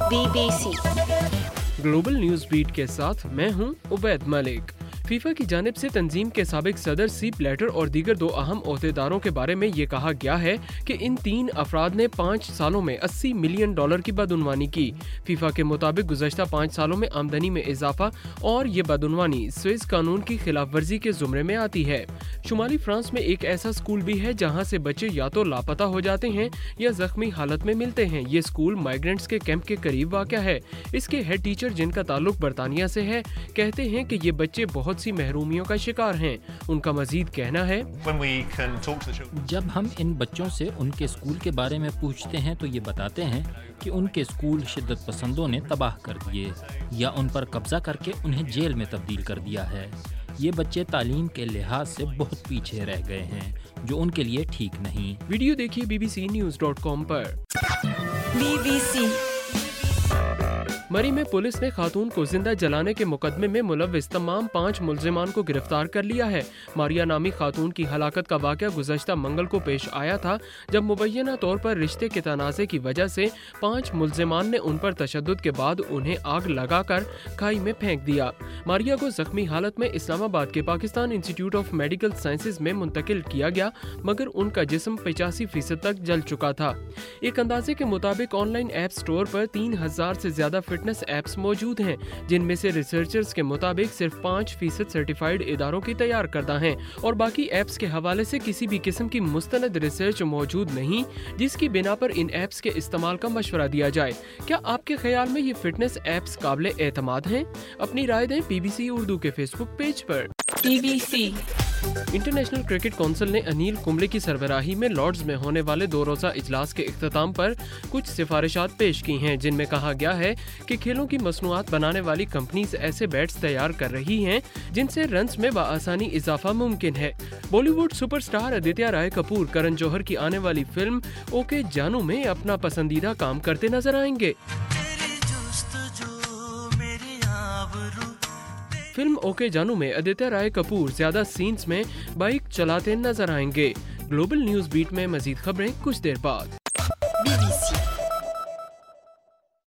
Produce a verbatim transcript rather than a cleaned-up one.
Be B C global news beat کے ساتھ میں ہوں عبید ملک۔ فیفا کی جانب سے تنظیم کے سابق صدر سیپ بلیٹر اور دیگر دو اہم عہدیداروں کے بارے میں یہ کہا گیا ہے کہ ان تین افراد نے پانچ سالوں میں اسی ملین ڈالر کی بدعنوانی کی۔ فیفا کے مطابق گزشتہ پانچ سالوں میں آمدنی میں اضافہ اور یہ بدعنوانی سوئس قانون کی خلاف ورزی کے زمرے میں آتی ہے۔ شمالی فرانس میں ایک ایسا اسکول بھی ہے جہاں سے بچے یا تو لاپتہ ہو جاتے ہیں یا زخمی حالت میں ملتے ہیں۔ یہ اسکول مائیگرنٹس کے کیمپ کے قریب واقع ہے۔ اس کے ہیڈ ٹیچر، جن کا تعلق برطانیہ سے ہے، کہتے ہیں کہ یہ بچے بہت سی محرومیوں کا شکار ہیں۔ ان کا مزید کہنا ہے، جب ہم ان بچوں سے ان کے اسکول کے بارے میں پوچھتے ہیں تو یہ بتاتے ہیں کہ ان کے اسکول شدت پسندوں نے تباہ کر دیے یا ان پر قبضہ کر کے انہیں جیل میں تبدیل کر دیا ہے۔ یہ بچے تعلیم کے لحاظ سے بہت پیچھے رہ گئے ہیں، جو ان کے لیے ٹھیک نہیں۔ ویڈیو دیکھیے B B C news dot com پر۔ بی بی سی مری میں پولیس نے خاتون کو زندہ جلانے کے مقدمے میں ملوث تمام پانچ ملزمان کو گرفتار کر لیا ہے۔ ماریا نامی خاتون کی ہلاکت کا واقعہ گزشتہ منگل کو پیش آیا تھا، جب مبینہ طور پر رشتے کے تنازع کی وجہ سے پانچ ملزمان نے ان پر تشدد کے بعد انہیں آگ لگا کر کھائی میں پھینک دیا۔ ماریا کو زخمی حالت میں اسلام آباد کے پاکستان انسٹی ٹیوٹ آف میڈیکل سائنسز میں منتقل کیا گیا، مگر ان کا جسم پچاسی فیصد تک جل چکا تھا۔ ایک اندازے کے مطابق آن لائن ایپ سٹور پر تین ہزار سے زیادہ فٹنس ایپس موجود ہیں، جن میں سے ریسرچرز کے مطابق صرف پانچ فیصد سرٹیفائیڈ اداروں کی تیار کردہ ہیں، اور باقی ایپس کے حوالے سے کسی بھی قسم کی مستند ریسرچ موجود نہیں جس کی بنا پر ان ایپس کے استعمال کا مشورہ دیا جائے۔ کیا آپ کے خیال میں یہ فٹنس ایپس قابل اعتماد ہیں؟ اپنی رائے دیں بی بی سی اردو کے فیس بک پیج پر۔ B B C international cricket council نے انیل کمبلے کی سربراہی میں لارڈز میں ہونے والے دو روزہ اجلاس کے اختتام پر کچھ سفارشات پیش کی ہیں، جن میں کہا گیا ہے کہ کھیلوں کی مصنوعات بنانے والی کمپنیز ایسے بیٹس تیار کر رہی ہیں جن سے رنز میں بآسانی اضافہ ممکن ہے۔ Bollywood super star Aditya Roy Kapur Karan Johar کی آنے والی فلم اوکے جانو میں اپنا پسندیدہ کام کرتے نظر آئیں گے۔ فلم اوکے جانو میں آدتیہ رائے کپور زیادہ سینز میں بائیک چلاتے نظر آئیں گے۔ گلوبل نیوز بیٹ میں مزید خبریں کچھ دیر بعد۔ Be B C